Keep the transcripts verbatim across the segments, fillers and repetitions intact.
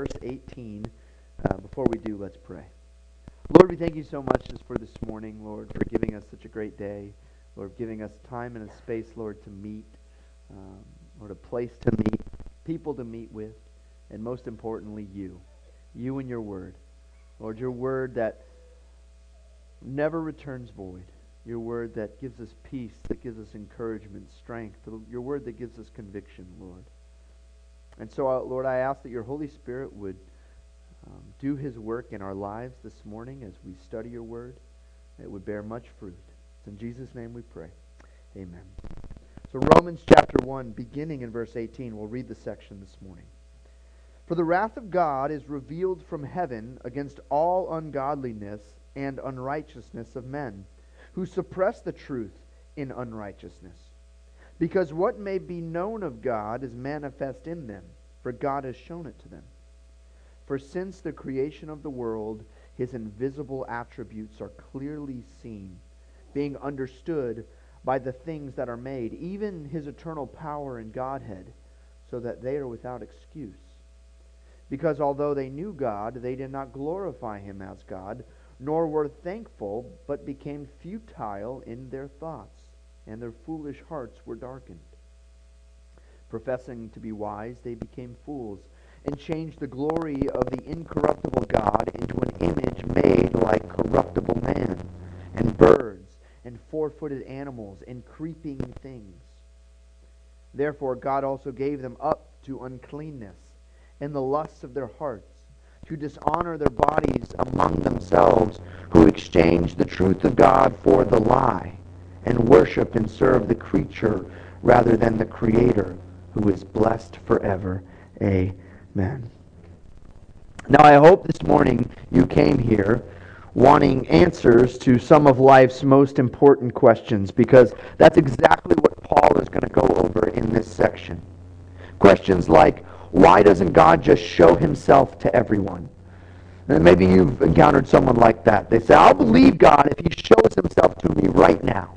verse eighteen. Uh, before we do, let's pray. Lord, we thank you so much just for this morning, Lord, for giving us such a great day. Lord, giving us time and a space, Lord, to meet, um, Lord, a place to meet, people to meet with, and most importantly, you. You and your word. Lord, your word that never returns void. Your word that gives us peace, that gives us encouragement, strength. Your word that gives us conviction, Lord. And so, uh, Lord, I ask that your Holy Spirit would um, do his work in our lives this morning as we study your word. It would bear much fruit. It's in Jesus' name we pray. Amen. So Romans chapter one, beginning in verse eighteen, we'll read the section this morning. For the wrath of God is revealed from heaven against all ungodliness and unrighteousness of men, who suppress the truth in unrighteousness. Because what may be known of God is manifest in them, for God has shown it to them. For since the creation of the world, his invisible attributes are clearly seen, being understood by the things that are made, even his eternal power and Godhead, so that they are without excuse. Because although they knew God, they did not glorify him as God, nor were thankful, but became futile in their thoughts, and their foolish hearts were darkened. Professing to be wise, they became fools, and changed the glory of the incorruptible God into an image made like corruptible man, and birds, and four-footed animals, and creeping things. Therefore God also gave them up to uncleanness, and the lusts of their hearts, to dishonor their bodies among themselves, who exchanged the truth of God for the lie, and worship and serve the creature rather than the Creator, who is blessed forever. Amen. Now I hope this morning you came here wanting answers to some of life's most important questions, because that's exactly what Paul is going to go over in this section. Questions like, why doesn't God just show himself to everyone? And maybe you've encountered someone like that. They say, I'll believe God if he shows himself to me right now.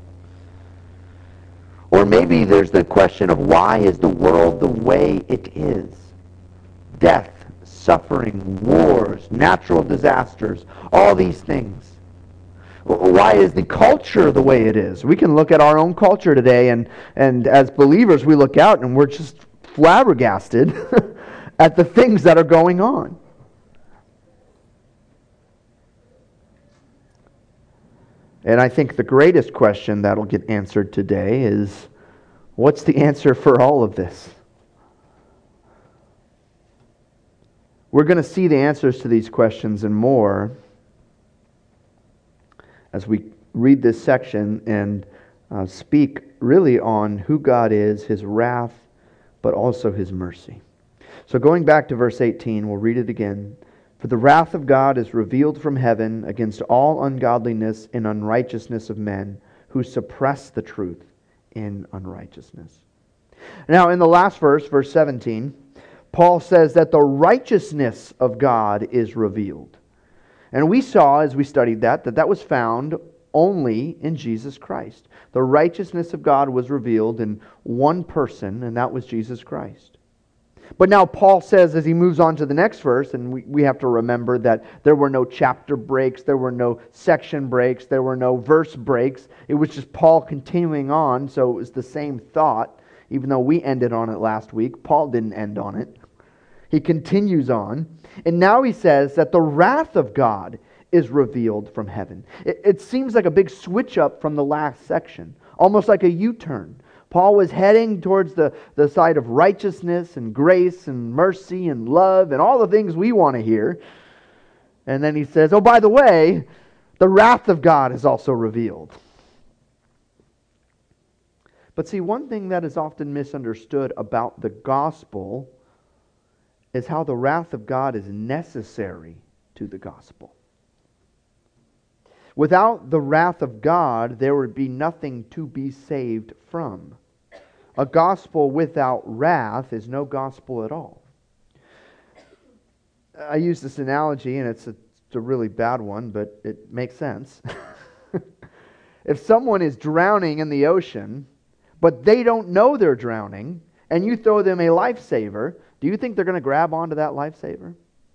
Or maybe there's the question of, why is the world the way it is? Death, suffering, wars, natural disasters, all these things. Why is the culture the way it is? We can look at our own culture today, and, and as believers we look out and we're just flabbergasted at the things that are going on. And I think the greatest question that'll get answered today is, what's the answer for all of this? We're going to see the answers to these questions and more as we read this section and uh, speak really on who God is, his wrath, but also his mercy. So going back to verse eighteen, we'll read it again. For the wrath of God is revealed from heaven against all ungodliness and unrighteousness of men, who suppress the truth in unrighteousness. Now in the last verse, verse seventeen, Paul says that the righteousness of God is revealed. And we saw as we studied that, that that was found only in Jesus Christ. The righteousness of God was revealed in one person, and that was Jesus Christ. But now Paul says, as he moves on to the next verse, and we, we have to remember that there were no chapter breaks, there were no section breaks, there were no verse breaks. It was just Paul continuing on, so it was the same thought. Even though we ended on it last week, Paul didn't end on it. He continues on. And now he says that the wrath of God is revealed from heaven. It, it seems like a big switch up from the last section, almost like a U-turn. Paul was heading towards the, the side of righteousness and grace and mercy and love and all the things we want to hear. And then he says, oh, by the way, the wrath of God is also revealed. But see, one thing that is often misunderstood about the gospel is how the wrath of God is necessary to the gospel. Without the wrath of God, there would be nothing to be saved from. A gospel without wrath is no gospel at all. I use this analogy, and it's a, it's a really bad one, but it makes sense. If someone is drowning in the ocean, but they don't know they're drowning, and you throw them a lifesaver, do you think they're going to grab onto that lifesaver?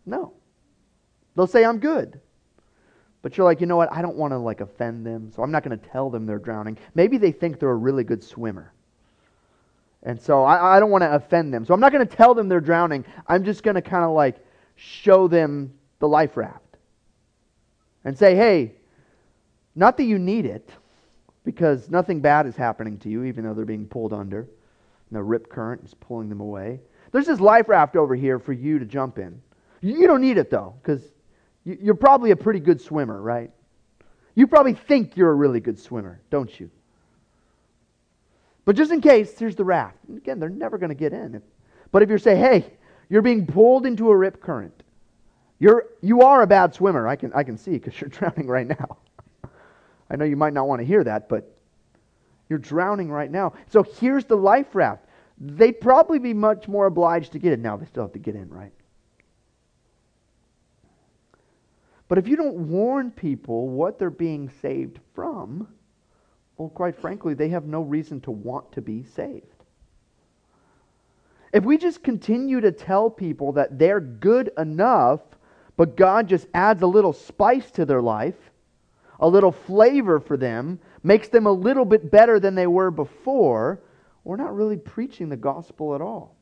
No. They'll say, I'm good. But you're like, you know what? I don't want to like offend them, so I'm not going to tell them they're drowning. Maybe they think they're a really good swimmer. And so I, I don't want to offend them. So I'm not going to tell them they're drowning. I'm just going to kind of like show them the life raft. And say, hey, not that you need it, because nothing bad is happening to you, even though they're being pulled under. And the rip current is pulling them away. There's this life raft over here for you to jump in. You don't need it though, because you're probably a pretty good swimmer, right? You probably think you're a really good swimmer, don't you? But just in case, here's the raft. Again, they're never going to get in. But if you say, hey, you're being pulled into a rip current. You're, you are a bad swimmer. I can, I can see because you're drowning right now. I know you might not want to hear that, but you're drowning right now. So here's the life raft. They'd probably be much more obliged to get it. Now they still have to get in, right? But if you don't warn people what they're being saved from, well, quite frankly, they have no reason to want to be saved. If we just continue to tell people that they're good enough, but God just adds a little spice to their life, a little flavor for them, makes them a little bit better than they were before, we're not really preaching the gospel at all.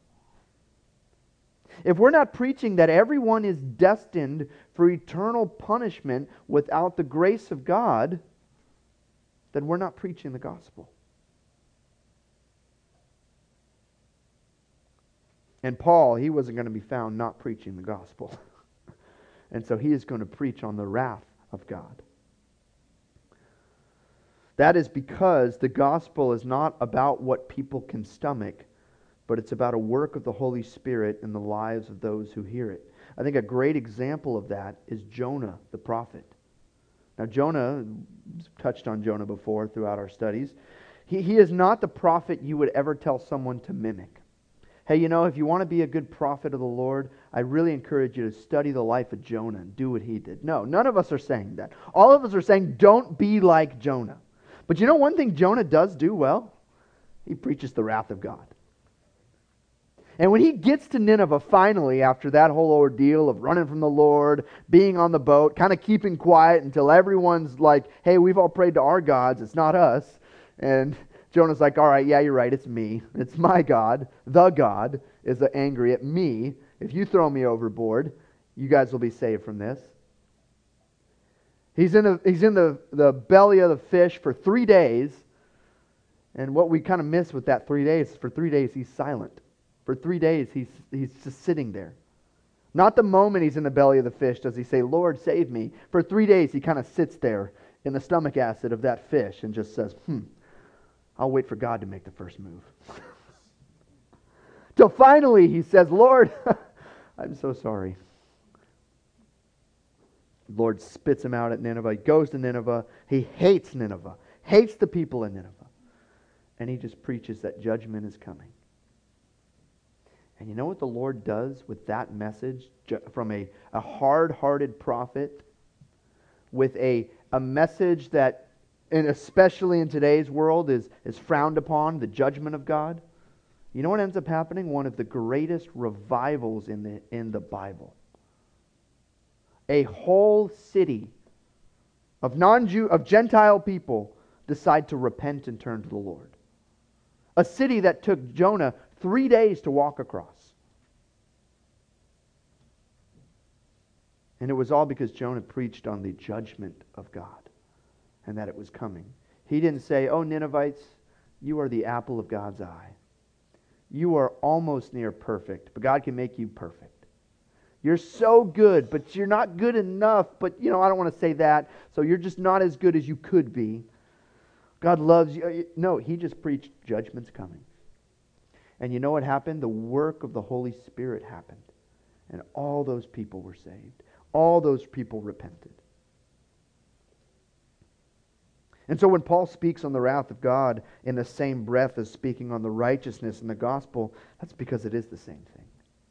If we're not preaching that everyone is destined for eternal punishment without the grace of God, then we're not preaching the gospel. And Paul, he wasn't going to be found not preaching the gospel. And so he is going to preach on the wrath of God. That is because the gospel is not about what people can stomach, but it's about a work of the Holy Spirit in the lives of those who hear it. I think a great example of that is Jonah, the prophet. Now Jonah, touched on Jonah before throughout our studies, he, he is not the prophet you would ever tell someone to mimic. Hey, you know, if you want to be a good prophet of the Lord, I really encourage you to study the life of Jonah and do what he did. No, none of us are saying that. All of us are saying don't be like Jonah. But you know one thing Jonah does do well? He preaches the wrath of God. And when he gets to Nineveh finally, after that whole ordeal of running from the Lord, being on the boat, kind of keeping quiet until everyone's like, hey, we've all prayed to our gods, it's not us. And Jonah's like, all right, yeah, you're right, it's me. It's my God. The God is angry at me. If you throw me overboard, you guys will be saved from this. He's in, the, he's in the, the belly of the fish for three days. And what we kind of miss with that three days, for three days he's silent. For three days he's, he's just sitting there. Not the moment he's in the belly of the fish does he say, Lord, save me. For three days he kind of sits there in the stomach acid of that fish and just says, hmm, I'll wait for God to make the first move. Till finally he says, Lord, I'm so sorry. The Lord spits him out at Nineveh. He goes to Nineveh. He hates Nineveh. Hates the people in Nineveh. And he just preaches that judgment is coming. And you know what the Lord does with that message from a, a hard-hearted prophet with a, a message that, and especially in today's world, is, is frowned upon, the judgment of God? You know what ends up happening? One of the greatest revivals in the, in the Bible. A whole city of non-Jew, of Gentile people decide to repent and turn to the Lord. A city that took Jonah three days to walk across. And it was all because Jonah preached on the judgment of God and that it was coming. He didn't say, oh, Ninevites, you are the apple of God's eye. You are almost near perfect, but God can make you perfect. You're so good, but you're not good enough. But, you know, I don't want to say that. So you're just not as good as you could be. God loves you. No, he just preached judgment's coming. And you know what happened? The work of the Holy Spirit happened. And all those people were saved. All those people repented. And so when Paul speaks on the wrath of God in the same breath as speaking on the righteousness in the gospel, that's because it is the same thing.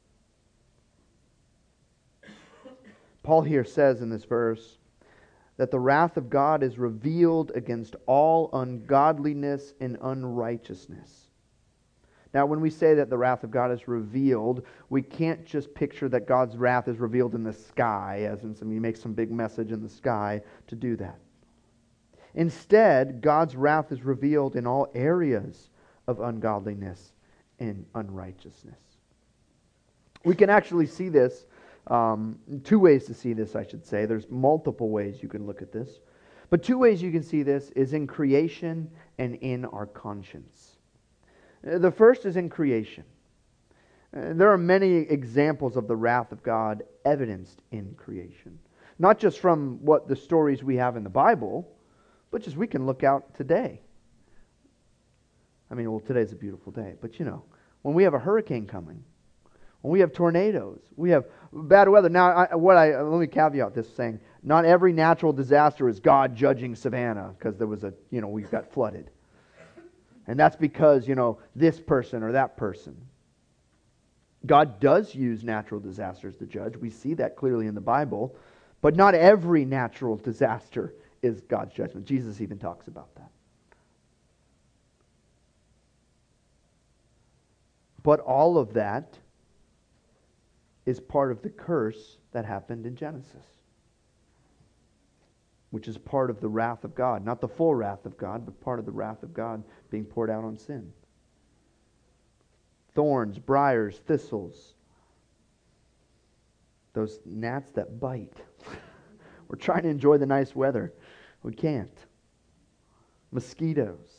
Paul here says in this verse that the wrath of God is revealed against all ungodliness and unrighteousness, Now, when we say that the wrath of God is revealed, we can't just picture that God's wrath is revealed in the sky, as in some, you make some big message in the sky to do that. Instead, God's wrath is revealed in all areas of ungodliness and unrighteousness. We can actually see this, um, two ways to see this, I should say. There's multiple ways you can look at this. But two ways you can see this is in creation and in our conscience. The first is in creation. There are many examples of the wrath of God evidenced in creation. Not just from what the stories we have in the Bible, but just we can look out today. I mean, well, today's a beautiful day, but you know, when we have a hurricane coming, when we have tornadoes, we have bad weather. Now, I, what I let me caveat this saying, not every natural disaster is God judging Savannah because there was a, you know, we got flooded. And that's because, you know, this person or that person. God does use natural disasters to judge. We see that clearly in the Bible. But not every natural disaster is God's judgment. Jesus even talks about that. But all of that is part of the curse that happened in Genesis, which is part of the wrath of God. Not the full wrath of God, but part of the wrath of God being poured out on sin. Thorns, briars, thistles. Those gnats that bite. We're trying to enjoy the nice weather. We can't. Mosquitoes.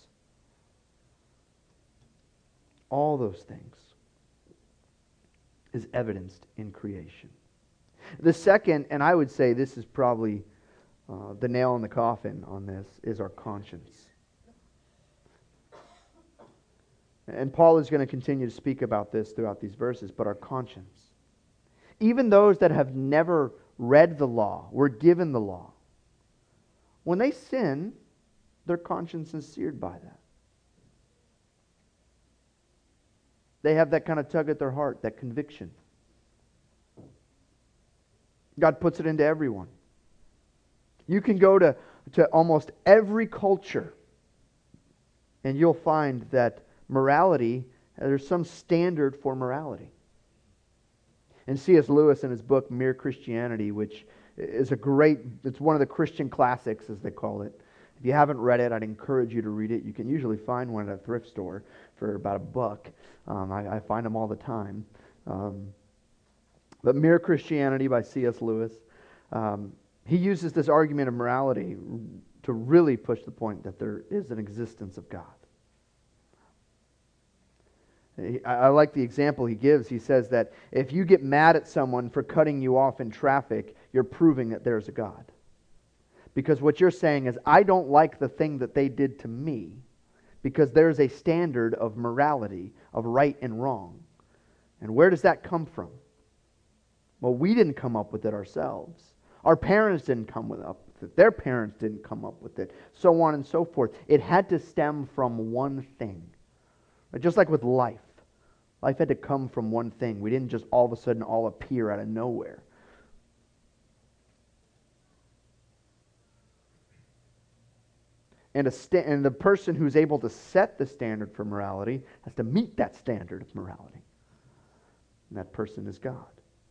All those things is evidenced in creation. The second, and I would say this is probably uh, the nail in the coffin on this, is our conscience. And Paul is going to continue to speak about this throughout these verses, but our conscience. Even those that have never read the law, were given the law, when they sin, their conscience is seared by that. They have that kind of tug at their heart, that conviction. God puts it into everyone. You can go to, to almost every culture and you'll find that morality, there's some standard for morality. And C S Lewis in his book, Mere Christianity, which is a great, it's one of the Christian classics as they call it. If you haven't read it, I'd encourage you to read it. You can usually find one at a thrift store for about a buck. Um, I, I find them all the time. Um, but Mere Christianity by C S Lewis, um, he uses this argument of morality to really push the point that there is an existence of God. I like the example he gives. He says that if you get mad at someone for cutting you off in traffic, you're proving that there's a God. Because what you're saying is, I don't like the thing that they did to me, because there's a standard of morality, of right and wrong. And where does that come from? Well, we didn't come up with it ourselves. Our parents didn't come up with it. Their parents didn't come up with it. So on and so forth. It had to stem from one thing. Just like with life. Life had to come from one thing. We didn't just all of a sudden all appear out of nowhere. And, a sta- and the person who's able to set the standard for morality has to meet that standard of morality. And that person is God.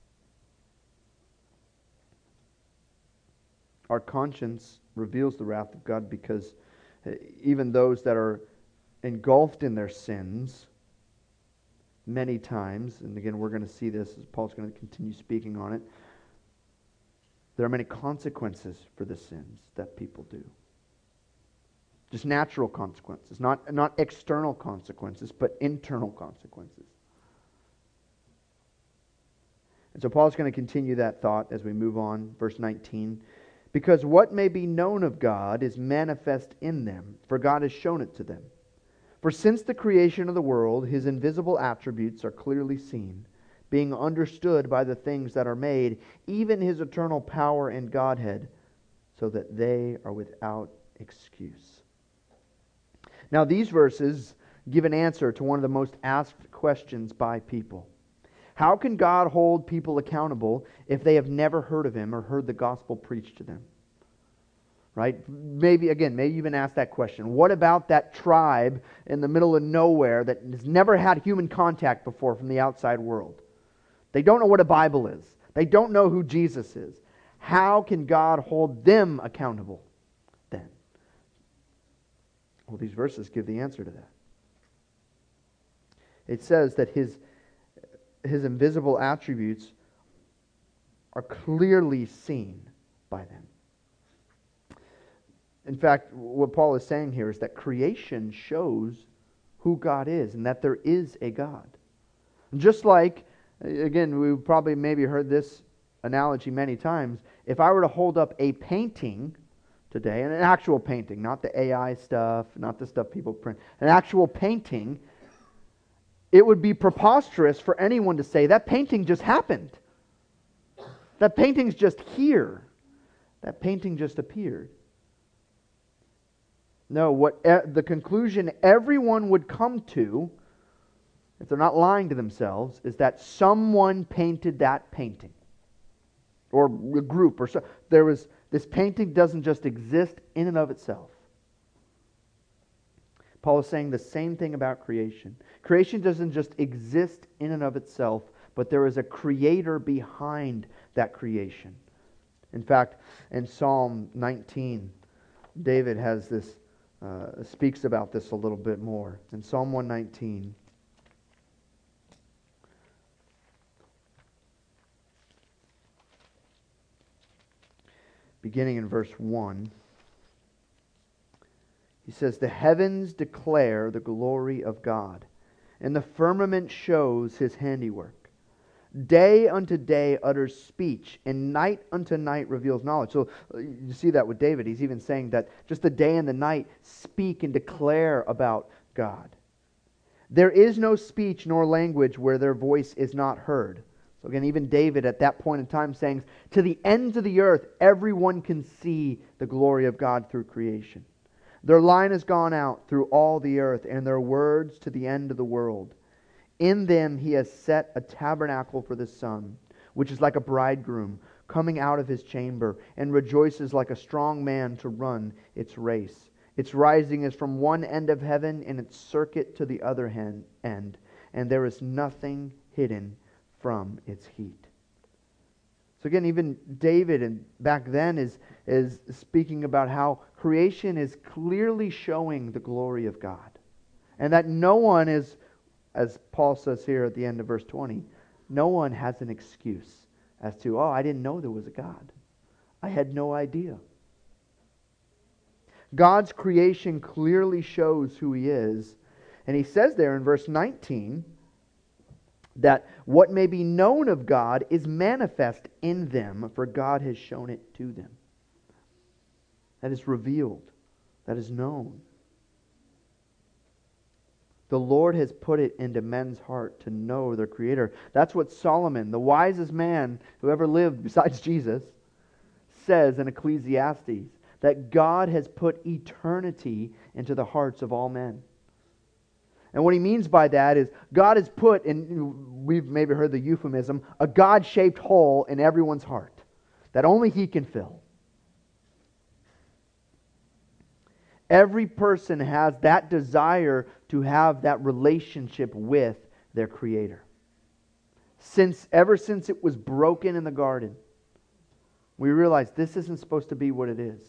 Our conscience reveals the wrath of God because even those that are engulfed in their sins many times, and again we're going to see this as Paul's going to continue speaking on it, there are many consequences for the sins that people do. Just natural consequences, not, not external consequences, but internal consequences. And so Paul's going to continue that thought as we move on, verse nineteen. Because what may be known of God is manifest in them, for God has shown it to them. For since the creation of the world, His invisible attributes are clearly seen, being understood by the things that are made, even His eternal power and Godhead, so that they are without excuse. Now these verses give an answer to one of the most asked questions by people. How can God hold people accountable if they have never heard of Him or heard the gospel preached to them? right? Maybe, again, maybe you've been asked that question. What about that tribe in the middle of nowhere that has never had human contact before from the outside world? They don't know what a Bible is. They don't know who Jesus is. How can God hold them accountable then? Well, these verses give the answer to that. It says that His, his invisible attributes are clearly seen by them. In fact, what Paul is saying here is that creation shows who God is and that there is a God. Just like, again, we've probably maybe heard this analogy many times. If I were to hold up a painting today, an actual painting, not the A I stuff, not the stuff people print, an actual painting, it would be preposterous for anyone to say, that painting just happened. That painting's just here. That painting just appeared. No, what e- the conclusion everyone would come to, if they're not lying to themselves, is that someone painted that painting. Or a group. or so. There was This painting doesn't just exist in and of itself. Paul is saying the same thing about creation. Creation doesn't just exist in and of itself, but there is a creator behind that creation. In fact, in Psalm nineteen, David has this, uh, speaks about this a little bit more. In Psalm one nineteen, beginning in verse one, he says, "The heavens declare the glory of God, and the firmament shows His handiwork. Day unto day utters speech, and night unto night reveals knowledge." So uh, you see that with David. He's even saying that just the day and the night speak and declare about God. "There is no speech nor language where their voice is not heard." So again, even David at that point in time saying, to the ends of the earth, everyone can see the glory of God through creation. "Their line has gone out through all the earth, and their words to the end of the world. In them He has set a tabernacle for the sun, which is like a bridegroom coming out of his chamber, and rejoices like a strong man to run its race. Its rising is from one end of heaven, and its circuit to the other hand, end, and there is nothing hidden from its heat." So again, even David and back then is, is speaking about how creation is clearly showing the glory of God. And that no one is, as Paul says here at the end of verse twenty, no one has an excuse as to, oh, I didn't know there was a God. I had no idea. God's creation clearly shows who He is. And He says there in verse nineteen that what may be known of God is manifest in them, for God has shown it to them. That is revealed. That is known. The Lord has put it into men's heart to know their Creator. That's what Solomon, the wisest man who ever lived besides Jesus, says in Ecclesiastes, that God has put eternity into the hearts of all men. And what he means by that is God has put, and we've maybe heard the euphemism, a God-shaped hole in everyone's heart that only He can fill. Every person has that desire to have that relationship with their Creator. Since ever since it was broken in the garden, we realize this isn't supposed to be what it is.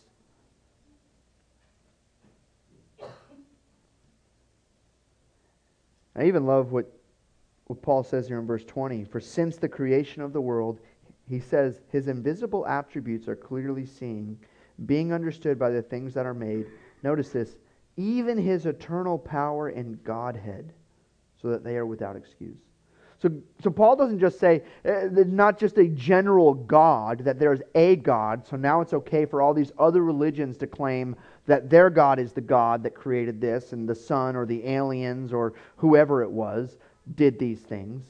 I even love what, what Paul says here in verse twenty. "For since the creation of the world," he says, "His invisible attributes are clearly seen, being understood by the things that are made." Notice this, "even His eternal power and Godhead, so that they are without excuse." So, so Paul doesn't just say, uh, there's not just a general God, that there's a God, so now it's okay for all these other religions to claim that their God is the God that created this, and the sun or the aliens or whoever it was did these things.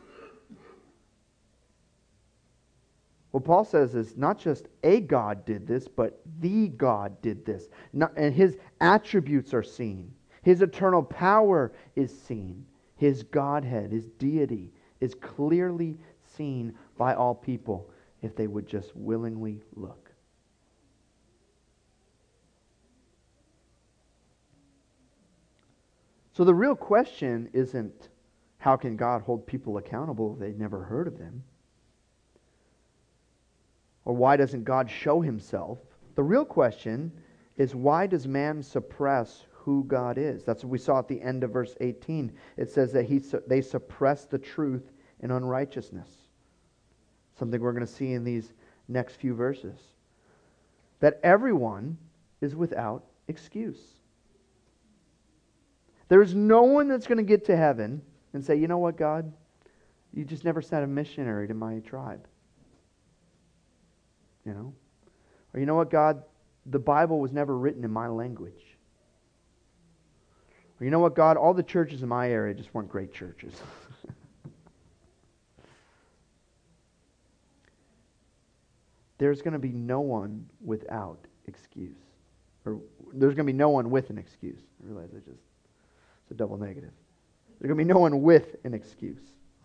What Paul says is not just a God did this, but the God did this. Not, and His attributes are seen. His eternal power is seen. His Godhead, His deity, is clearly seen by all people if they would just willingly look. So the real question isn't how can God hold people accountable if they've never heard of them? Or why doesn't God show himself? The real question is why does man suppress who God is? That's what we saw at the end of verse eighteen. It says that he they suppress the truth in unrighteousness. Something we're going to see in these next few verses. That everyone is without excuse. There's no one that's going to get to heaven and say, you know what, God? You just never sent a missionary to my tribe. You know? Or you know what, God? The Bible was never written in my language. Or you know what, God? All the churches in my area just weren't great churches. There's going to be no one without excuse. Or there's going to be no one with an excuse. I realize I just, it's a double negative. There's going to be no one with an excuse.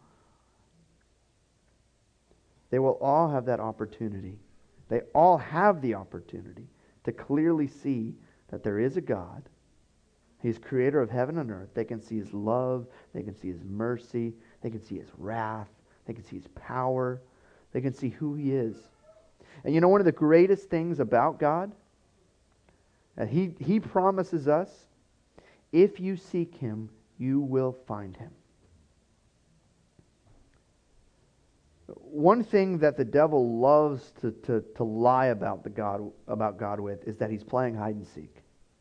They will all have that opportunity. They all have the opportunity to clearly see that there is a God. He's creator of heaven and earth. They can see His love. They can see His mercy. They can see His wrath. They can see His power. They can see who He is. And you know one of the greatest things about God? That He, He promises us, if you seek Him, you will find Him. One thing that the devil loves to, to, to lie about the God about God with is that he's playing hide and seek.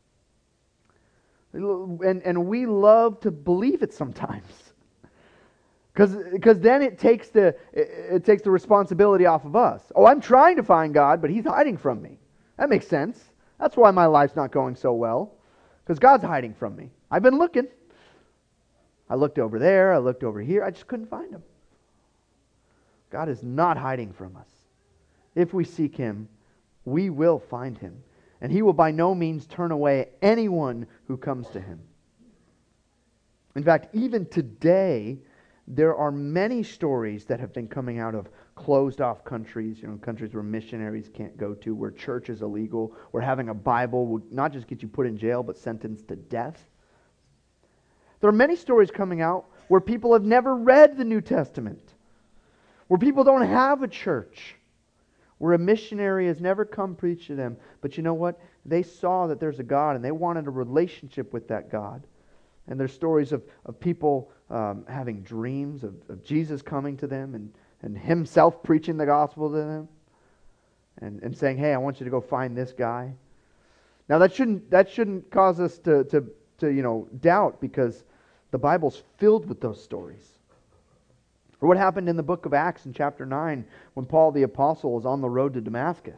And, and we love to believe it sometimes. Because then it takes the it, it takes the responsibility off of us. Oh, I'm trying to find God, but He's hiding from me. That makes sense. That's why my life's not going so well. Because God's hiding from me. I've been looking. I looked over there, I looked over here, I just couldn't find Him. God is not hiding from us. If we seek Him, we will find Him. And He will by no means turn away anyone who comes to Him. In fact, even today, there are many stories that have been coming out of closed-off countries, you know, countries where missionaries can't go to, where church is illegal, where having a Bible will not just get you put in jail, but sentenced to death. There are many stories coming out where people have never read the New Testament, where people don't have a church, where a missionary has never come preach to them. But you know what? They saw that there's a God, and they wanted a relationship with that God. And there's stories of, of people um, having dreams of, of Jesus coming to them and, and Himself preaching the gospel to them and, and saying, hey, I want you to go find this guy. Now that shouldn't that shouldn't cause us to, to, to you know doubt, because the Bible's filled with those stories. Or what happened in the book of Acts in chapter nine when Paul the Apostle is on the road to Damascus.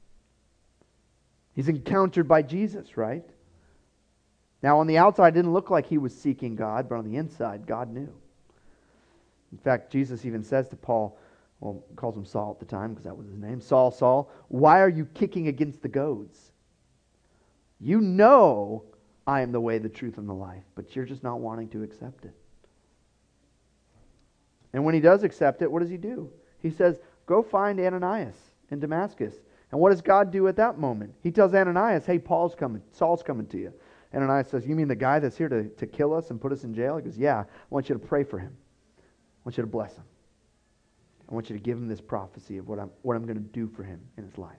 He's encountered by Jesus, right? Now on the outside it didn't look like he was seeking God, but on the inside God knew. In fact, Jesus even says to Paul, well, calls him Saul at the time because that was his name, Saul, Saul, why are you kicking against the goads? You know I am the way, the truth, and the life, but you're just not wanting to accept it. And when he does accept it, what does he do? He says, go find Ananias in Damascus. And what does God do at that moment? He tells Ananias, hey, Paul's coming, Saul's coming to you. Ananias says, you mean the guy that's here to, to kill us and put us in jail? He goes, yeah, I want you to pray for him. I want you to bless him. I want you to give him this prophecy of what I'm, what I'm going to do for him in his life.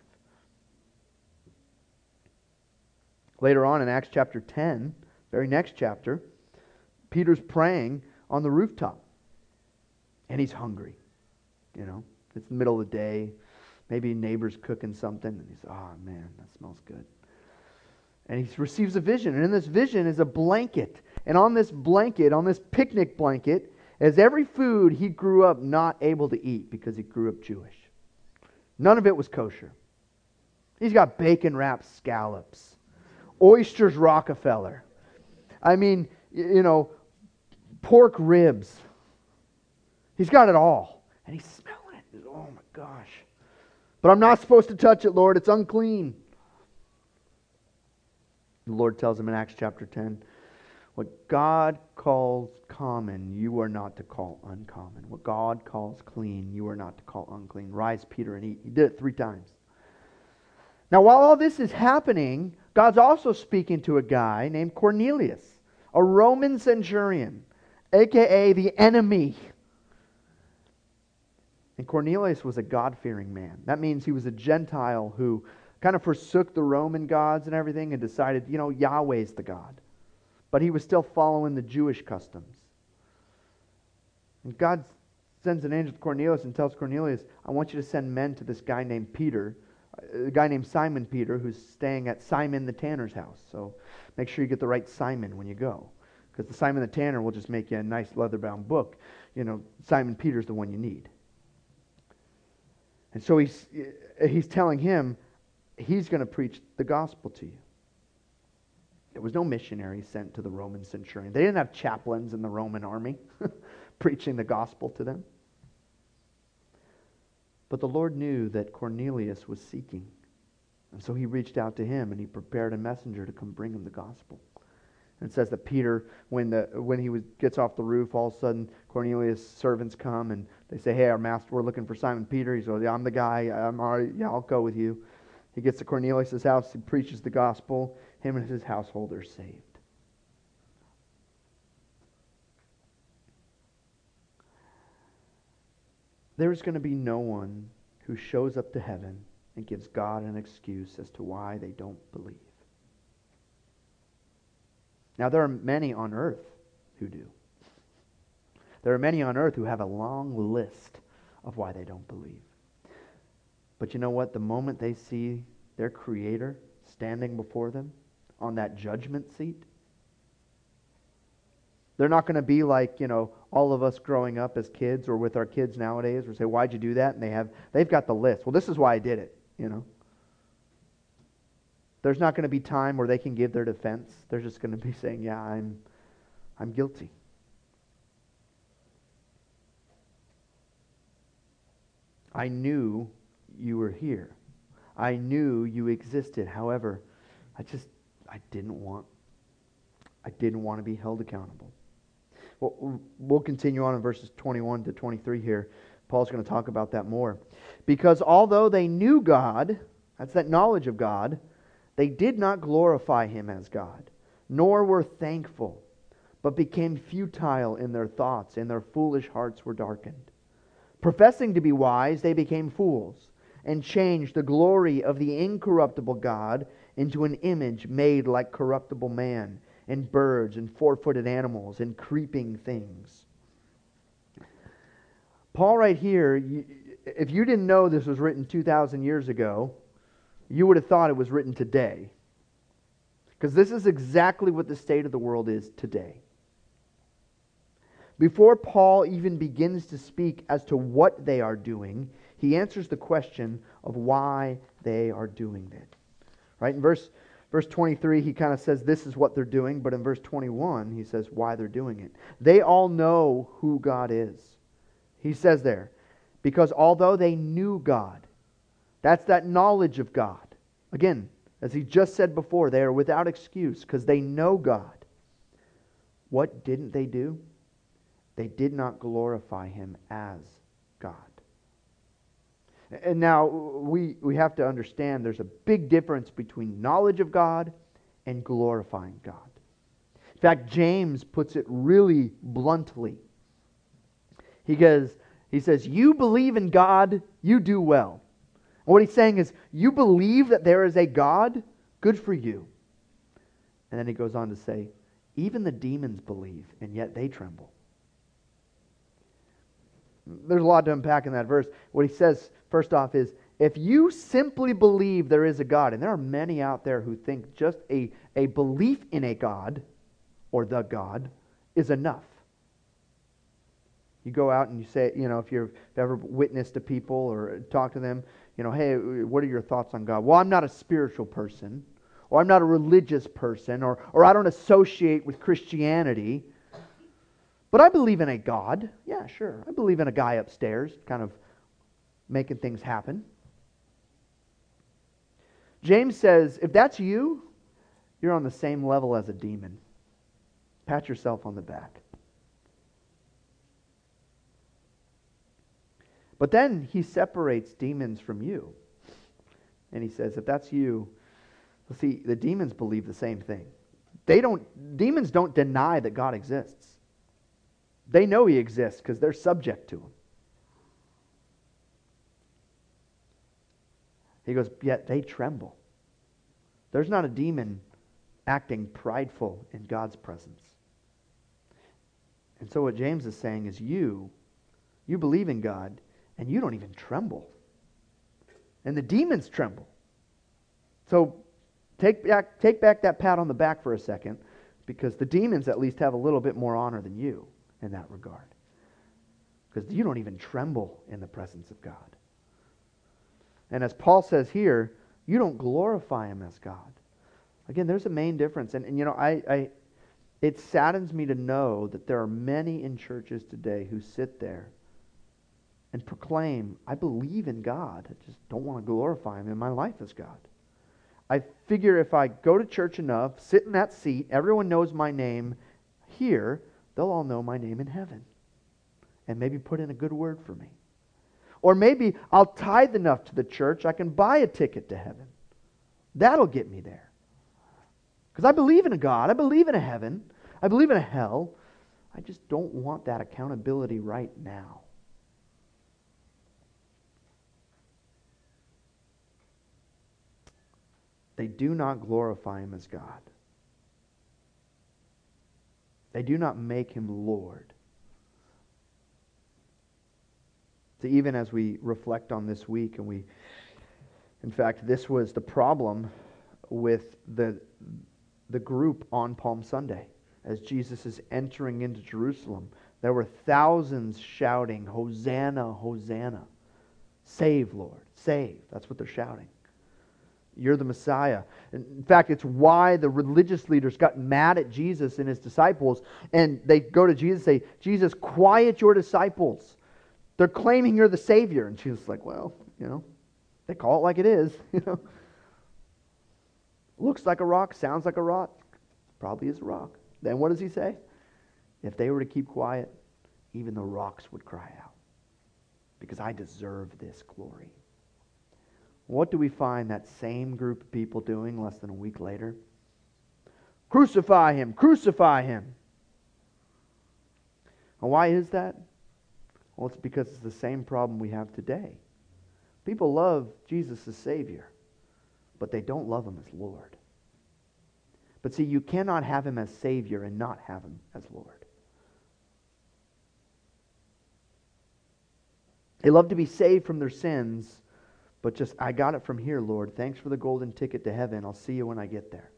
Later on in Acts chapter ten, very next chapter, Peter's praying on the rooftop. And he's hungry. You know, it's the middle of the day. Maybe neighbor's cooking something. And he's, oh man, that smells good. And he receives a vision. And in this vision is a blanket. And on this blanket, on this picnic blanket, is every food he grew up not able to eat because he grew up Jewish. None of it was kosher. He's got bacon wrapped scallops. Oysters Rockefeller. I mean, you know, pork ribs. He's got it all. And he's smelling it. He's, oh my gosh. But I'm not supposed to touch it, Lord. It's unclean. The Lord tells him in Acts chapter ten, what God calls common, you are not to call uncommon. What God calls clean, you are not to call unclean. Rise, Peter, and eat. He did it three times. Now, while all this is happening, God's also speaking to a guy named Cornelius. A Roman centurion, aka the enemy. And Cornelius was a God-fearing man. That means he was a Gentile who kind of forsook the Roman gods and everything and decided, you know, Yahweh's the God. But he was still following the Jewish customs. And God sends an angel to Cornelius and tells Cornelius, I want you to send men to this guy named Peter, a guy named Simon Peter, who's staying at Simon the tanner's house. So make sure you get the right Simon when you go. Because the Simon the tanner will just make you a nice leather-bound book. You know, Simon Peter's the one you need. And so he's, he's telling him, he's going to preach the gospel to you. There was no missionary sent to the Roman centurion. They didn't have chaplains in the Roman army preaching the gospel to them. But the Lord knew that Cornelius was seeking. And so he reached out to him and he prepared a messenger to come bring him the gospel. And it says that Peter, when the when he was, gets off the roof, all of a sudden Cornelius' servants come and they say, hey, our master, we're looking for Simon Peter. He says, yeah, I'm the guy. I'm already, yeah, I'll go with you. He gets to Cornelius' house. He preaches the gospel. Him and his household are saved. There's going to be no one who shows up to heaven and gives God an excuse as to why they don't believe. Now, there are many on earth who do. There are many on earth who have a long list of why they don't believe. But you know what? The moment they see their Creator standing before them on that judgment seat, they're not going to be like, you know, all of us growing up as kids or with our kids nowadays or say, why'd you do that? And they have, they've got the list. Well, this is why I did it, you know. There's not going to be time where they can give their defense. They're just going to be saying, yeah, I'm, I'm guilty. I knew you were here. I knew you existed. However, I just, I didn't want, I didn't want to be held accountable. Well, we'll continue on in verses twenty-one to twenty-three here. Paul's going to talk about that more. Because although they knew God, that's that knowledge of God, they did not glorify Him as God, nor were thankful, but became futile in their thoughts, and their foolish hearts were darkened. Professing to be wise, they became fools, and changed the glory of the incorruptible God into an image made like corruptible man, and birds, and four-footed animals, and creeping things. Paul right here, if you didn't know this was written two thousand years ago, you would have thought it was written today. Because this is exactly what the state of the world is today. Before Paul even begins to speak as to what they are doing, he answers the question of why they are doing it. Right? In verse, verse twenty-three, he kind of says this is what they're doing, but in verse twenty-one, he says why they're doing it. They all know who God is. He says there, because although they knew God, that's that knowledge of God. Again, as he just said before, they are without excuse because they know God. What didn't they do? They did not glorify Him as God. And now we, we have to understand there's a big difference between knowledge of God and glorifying God. In fact, James puts it really bluntly. He goes, he says, you believe in God, you do well. And what he's saying is, you believe that there is a God, good for you. And then he goes on to say, even the demons believe, and yet they tremble. There's a lot to unpack in that verse. What he says, first off, is, if you simply believe there is a God, and there are many out there who think just a, a belief in a God, or the God, is enough. You go out and you say, you know, if you've ever witnessed to people or talked to them, you know, hey, what are your thoughts on God? Well, I'm not a spiritual person, or I'm not a religious person, or, or I don't associate with Christianity, but I believe in a God. Yeah, sure. I believe in a guy upstairs kind of making things happen. James says, if that's you, you're on the same level as a demon. Pat yourself on the back. But then he separates demons from you. And he says, if that's you, see, the demons believe the same thing. They don't, demons don't deny that God exists. They know He exists because they're subject to Him. He goes, yet they tremble. There's not a demon acting prideful in God's presence. And so what James is saying is you, you believe in God, and you don't even tremble. And the demons tremble. So take back, take back that pat on the back for a second, because the demons at least have a little bit more honor than you in that regard. Because you don't even tremble in the presence of God. And as Paul says here, you don't glorify Him as God. Again, there's a main difference. And, and you know, I, I it saddens me to know that there are many in churches today who sit there and proclaim, I believe in God. I just don't want to glorify Him in my life as God. I figure if I go to church enough, sit in that seat, everyone knows my name here, they'll all know my name in heaven. And maybe put in a good word for me. Or maybe I'll tithe enough to the church, I can buy a ticket to heaven. That'll get me there. Because I believe in a God, I believe in a heaven, I believe in a hell. I just don't want that accountability right now. They do not glorify Him as God. They do not make Him Lord. So even as we reflect on this week, and we, in fact, this was the problem with the, the group on Palm Sunday. As Jesus is entering into Jerusalem, there were thousands shouting, Hosanna, Hosanna. Save, Lord, save. That's what they're shouting. You're the Messiah. In fact, it's why the religious leaders got mad at Jesus and His disciples, and they go to Jesus and say, Jesus, quiet your disciples. They're claiming you're the Savior. And Jesus is like, well, you know, they call it like it is. You know, looks like a rock, sounds like a rock, probably is a rock. Then what does He say? If they were to keep quiet, even the rocks would cry out, because I deserve this glory. What do we find that same group of people doing less than a week later? Crucify Him! Crucify Him! And why is that? Well, it's because it's the same problem we have today. People love Jesus as Savior, but they don't love Him as Lord. But see, you cannot have Him as Savior and not have Him as Lord. They love to be saved from their sins, but just, I got it from here, Lord. Thanks for the golden ticket to heaven. I'll see you when I get there.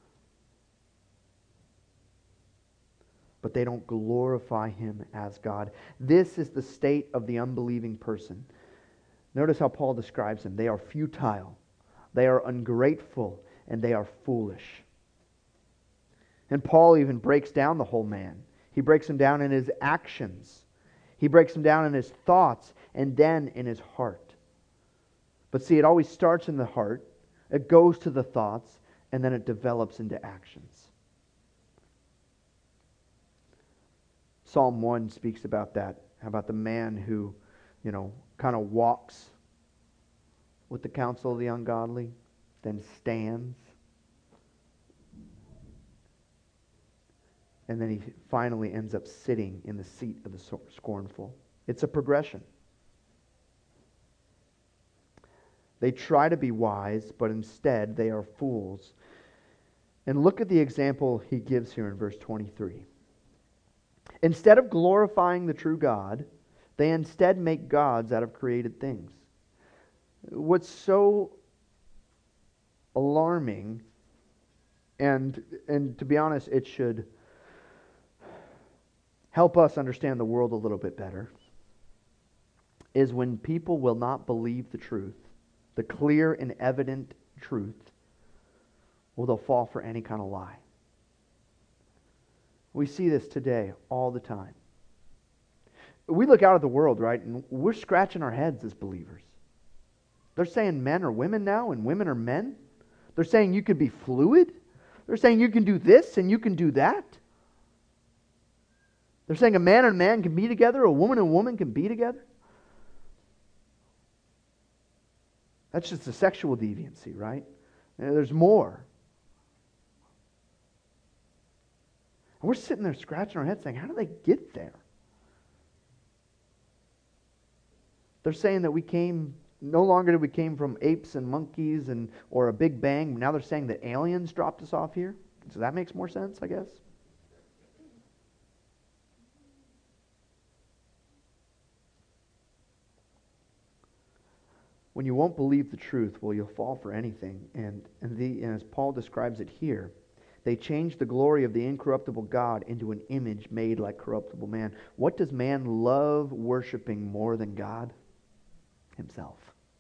But they don't glorify Him as God. This is the state of the unbelieving person. Notice how Paul describes them. They are futile, they are ungrateful, and they are foolish. And Paul even breaks down the whole man. He breaks him down in his actions. He breaks him down in his thoughts, and then in his heart. But see, it always starts in the heart, it goes to the thoughts, and then it develops into actions. Psalm one speaks about that, about the man who, you know, kind of walks with the counsel of the ungodly, then stands, and then he finally ends up sitting in the seat of the scornful. It's a progression. They try to be wise, but instead they are fools. And look at the example he gives here in verse twenty-three. Instead of glorifying the true God, they instead make gods out of created things. What's so alarming, and, and to be honest, it should help us understand the world a little bit better, is when people will not believe the truth, the clear and evident truth, well, they'll fall for any kind of lie. We see this today all the time. We look out at the world, right, and we're scratching our heads as believers. They're saying men are women now and women are men. They're saying you can be fluid. They're saying you can do this and you can do that. They're saying a man and a man can be together, a woman and a woman can be together. That's just a sexual deviancy, right? There's more. we're sitting there scratching our heads saying, how do they get there? They're saying that we came, no longer did we came from apes and monkeys and or a big bang. Now they're saying that aliens dropped us off here. So that makes more sense, I guess. When you won't believe the truth, well, you'll fall for anything. And, and, the, and as Paul describes it here, they changed the glory of the incorruptible God into an image made like corruptible man. What does man love worshiping more than God? Himself.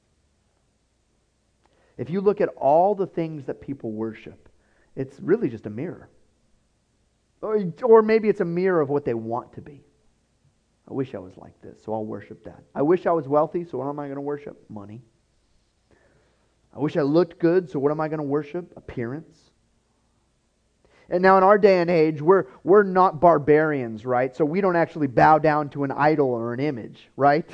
If you look at all the things that people worship, it's really just a mirror. Or, or maybe it's a mirror of what they want to be. I wish I was like this, so I'll worship that. I wish I was wealthy, so what am I going to worship? Money. I wish I looked good, so what am I going to worship? Appearance. And now in our day and age, we're we're not barbarians, right? So we don't actually bow down to an idol or an image, right?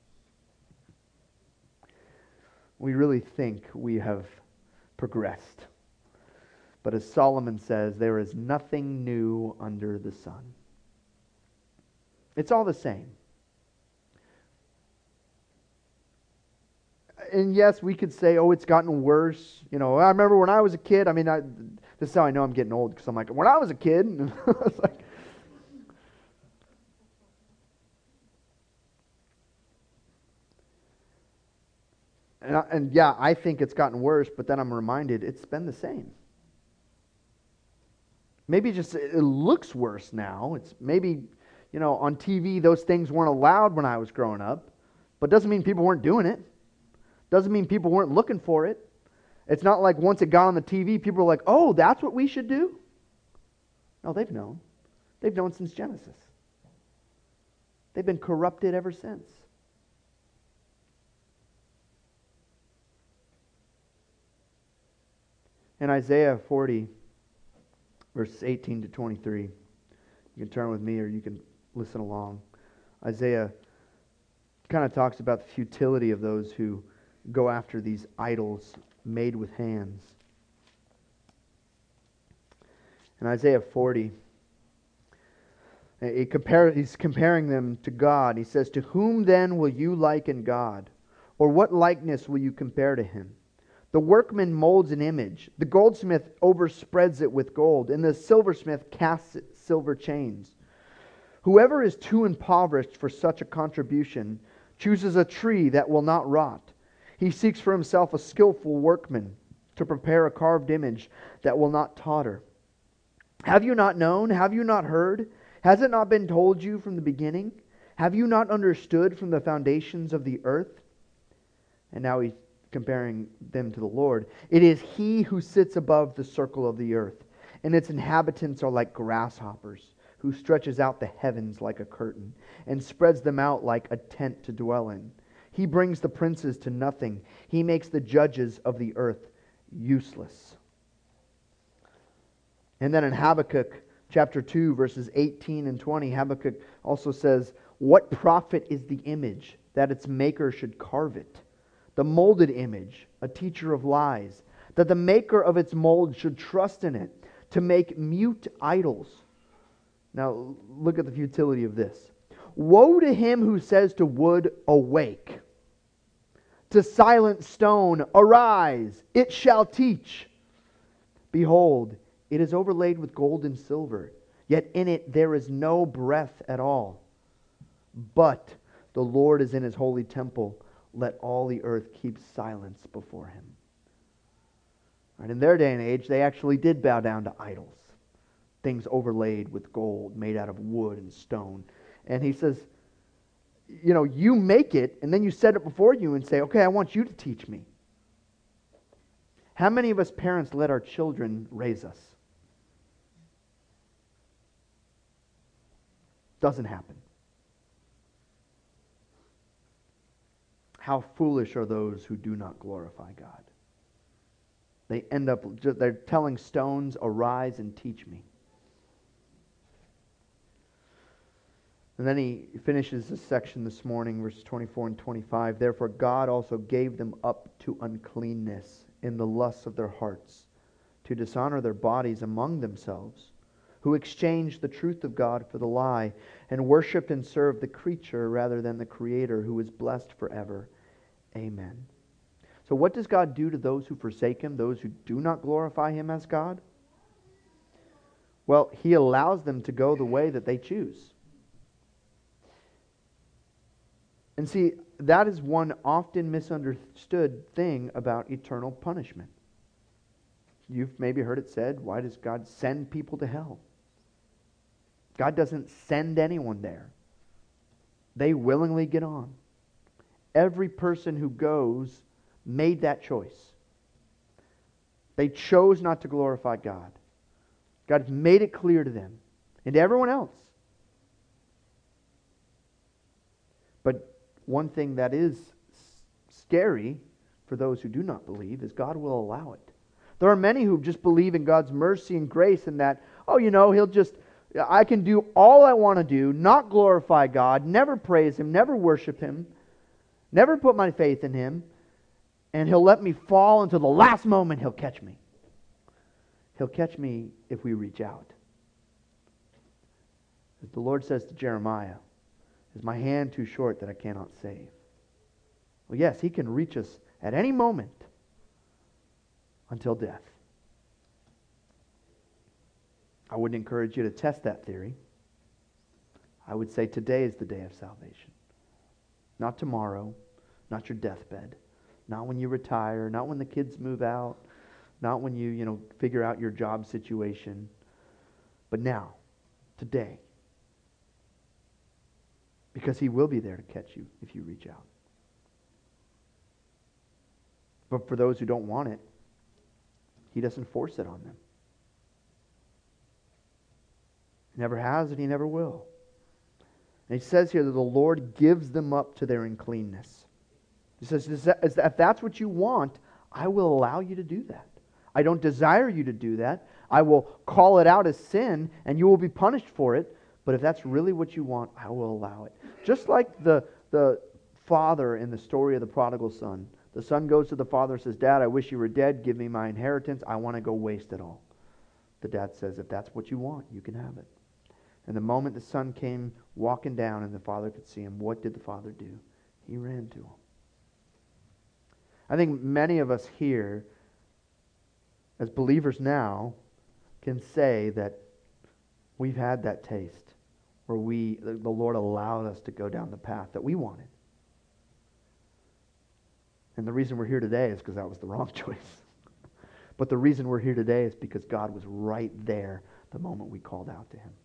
We really think we have progressed. But as Solomon says, there is nothing new under the sun. It's all the same. And yes, we could say, oh, it's gotten worse. You know, I remember when I was a kid, I mean, I, this is how I know I'm getting old, because I'm like, when I was a kid, it's like, and, I, and yeah, I think it's gotten worse, but then I'm reminded it's been the same. Maybe just it looks worse now. It's maybe, you know, on T V, those things weren't allowed when I was growing up, but doesn't mean people weren't doing it. Doesn't mean people weren't looking for it. It's not like once it got on the T V, people were like, oh, that's what we should do? No, they've known. They've known since Genesis. They've been corrupted ever since. In Isaiah forty, verses eighteen to twenty-three, you can turn with me or you can listen along. Isaiah kind of talks about the futility of those who go after these idols made with hands. In Isaiah forty, he compare, he's comparing them to God. He says, to whom then will you liken God? Or what likeness will you compare to him? The workman molds an image. The goldsmith overspreads it with gold, and the silversmith casts silver chains. Whoever is too impoverished for such a contribution chooses a tree that will not rot. He seeks for himself a skillful workman to prepare a carved image that will not totter. Have you not known? Have you not heard? Has it not been told you from the beginning? Have you not understood from the foundations of the earth? And now he's comparing them to the Lord. It is He who sits above the circle of the earth, and its inhabitants are like grasshoppers, who stretches out the heavens like a curtain, and spreads them out like a tent to dwell in. He brings the princes to nothing. He makes the judges of the earth useless. And then in Habakkuk chapter two, verses eighteen and twenty, Habakkuk also says, what profit is the image that its maker should carve it? The molded image, a teacher of lies, that the maker of its mold should trust in it to make mute idols. Now, look at the futility of this. Woe to him who says to wood, awake, to silent stone, arise, it shall teach. Behold, it is overlaid with gold and silver, yet in it there is no breath at all. But the Lord is in His holy temple. Let all the earth keep silence before Him. Right, in their day and age, they actually did bow down to idols. Things overlaid with gold, made out of wood and stone. And he says, you know, you make it, and then you set it before you and say, okay, I want you to teach me. How many of us parents let our children raise us? Doesn't happen. How foolish are those who do not glorify God. They end up, they're telling stones, arise and teach me. And then he finishes this section this morning, verses twenty-four and twenty-five. Therefore God also gave them up to uncleanness in the lusts of their hearts, to dishonor their bodies among themselves, who exchanged the truth of God for the lie, and worshiped and served the creature rather than the Creator, who is blessed forever. Amen. So what does God do to those who forsake Him, those who do not glorify Him as God? Well, He allows them to go the way that they choose. And see, that is one often misunderstood thing about eternal punishment. You've maybe heard it said, why does God send people to hell? God doesn't send anyone there. They willingly get on. Every person who goes made that choice. They chose not to glorify God. God made it clear to them and to everyone else. But one thing that is scary for those who do not believe is God will allow it. There are many who just believe in God's mercy and grace and that, oh, you know, He'll just, I can do all I want to do, not glorify God, never praise Him, never worship Him, never put my faith in Him, and He'll let me fall until the last moment He'll catch me. He'll catch me if we reach out. As the Lord says to Jeremiah, is my hand too short that I cannot save? Well, yes, He can reach us at any moment until death. I wouldn't encourage you to test that theory. I would say today is the day of salvation. Not tomorrow, not your deathbed, not when you retire, not when the kids move out, not when you, you know, figure out your job situation, but now, today. Because He will be there to catch you if you reach out. But for those who don't want it, He doesn't force it on them. He never has and He never will. And He says here that the Lord gives them up to their uncleanness. He says, if that's what you want, I will allow you to do that. I don't desire you to do that. I will call it out as sin and you will be punished for it. But if that's really what you want, I will allow it. Just like the, the father in the story of the prodigal son. The son goes to the father and says, Dad, I wish you were dead. Give me my inheritance. I want to go waste it all. The dad says, if that's what you want, you can have it. And the moment the son came walking down and the father could see him, what did the father do? He ran to him. I think many of us here, as believers now, can say that we've had that taste where we, the Lord allowed us to go down the path that we wanted. And the reason we're here today is because that was the wrong choice. But the reason we're here today is because God was right there the moment we called out to Him.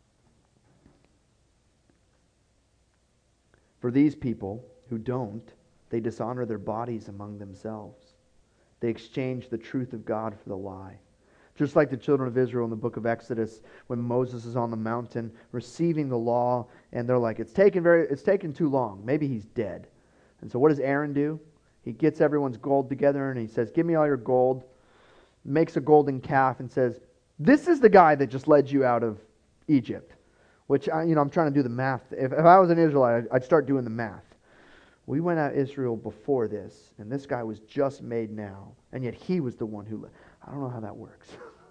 For these people who don't, they dishonor their bodies among themselves. They exchange the truth of God for the lie. Just like the children of Israel in the book of Exodus, when Moses is on the mountain receiving the law, and they're like, it's taken very, it's taken too long. Maybe he's dead. And so what does Aaron do? He gets everyone's gold together and he says, give me all your gold. Makes a golden calf and says, this is the guy that just led you out of Egypt. Which, I, you know, I'm trying to do the math. If, if I was an Israelite, I'd, I'd start doing the math. We went out of Israel before this, and this guy was just made now, and yet he was the one who led. I don't know how that works.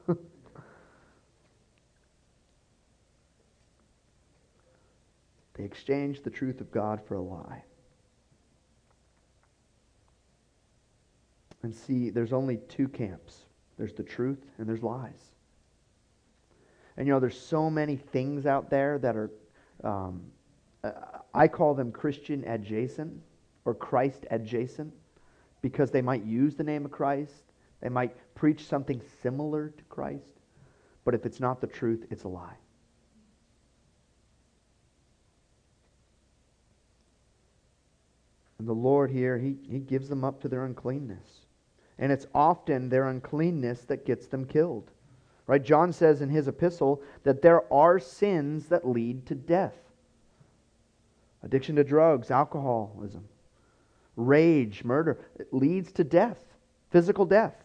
They exchanged the truth of God for a lie. And see, there's only two camps. There's the truth and there's lies. And you know, there's so many things out there that are, um, uh, I call them Christian adjacent or Christ adjacent because they might use the name of Christ. They might preach something similar to Christ. But if it's not the truth, it's a lie. And the Lord here, He, he gives them up to their uncleanness. And it's often their uncleanness that gets them killed. Right? John says in his epistle that there are sins that lead to death. Addiction to drugs, alcoholism, rage, murder. It leads to death, physical death.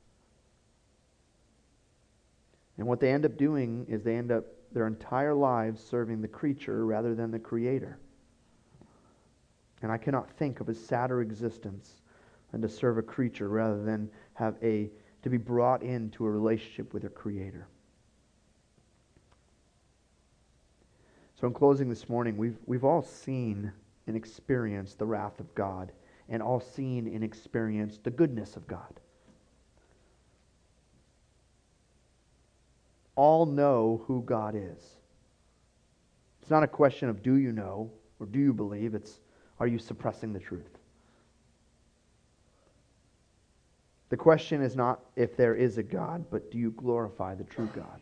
And what they end up doing is they end up their entire lives serving the creature rather than the Creator. And I cannot think of a sadder existence than to serve a creature rather than have a to be brought into a relationship with a Creator. So in closing this morning, we've, we've all seen and experienced the wrath of God, and all seen and experienced the goodness of God. All know who God is. It's not a question of do you know or do you believe, it's are you suppressing the truth? The question is not if there is a God, but do you glorify the true God?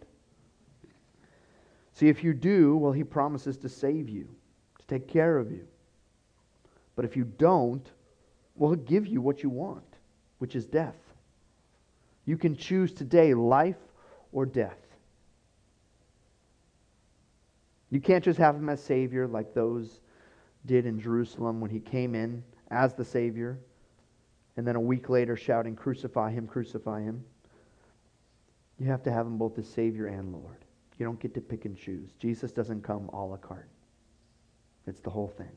See, if you do, well, He promises to save you, to take care of you. But if you don't, well, He'll give you what you want, which is death. You can choose today life or death. You can't just have Him as Savior like those did in Jerusalem when He came in as the Savior, and then a week later shouting, "Crucify Him, crucify Him." You have to have Him both as Savior and Lord. You don't get to pick and choose. Jesus doesn't come a la carte. It's the whole thing.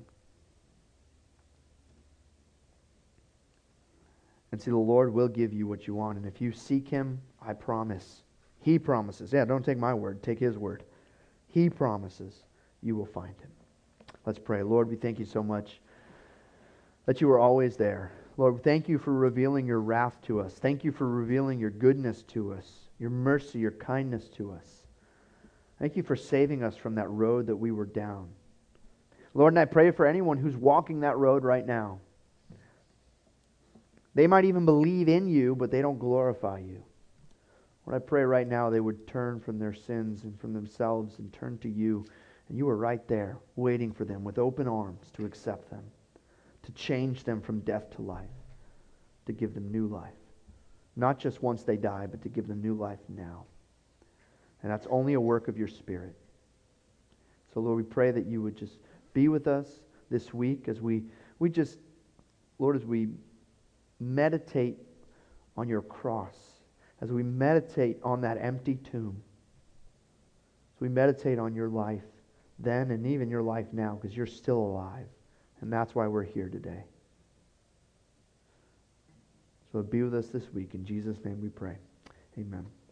And see, the Lord will give you what you want. And if you seek Him, I promise, He promises. Yeah, don't take my word. Take His word. He promises you will find Him. Let's pray. Lord, we thank You so much that You are always there. Lord, thank You for revealing Your wrath to us. Thank You for revealing Your goodness to us, Your mercy, Your kindness to us. Thank You for saving us from that road that we were down. Lord, and I pray for anyone who's walking that road right now. They might even believe in You, but they don't glorify You. Lord, I pray right now they would turn from their sins and from themselves and turn to You. And You are right there, waiting for them with open arms to accept them, to change them from death to life, to give them new life. Not just once they die, but to give them new life now. And that's only a work of Your Spirit. So Lord, we pray that You would just be with us this week as we, we just, Lord, as we meditate on Your cross, as we meditate on that empty tomb, as we meditate on Your life then and even Your life now, because You're still alive. And that's why we're here today. So be with us this week. In Jesus' name we pray. Amen.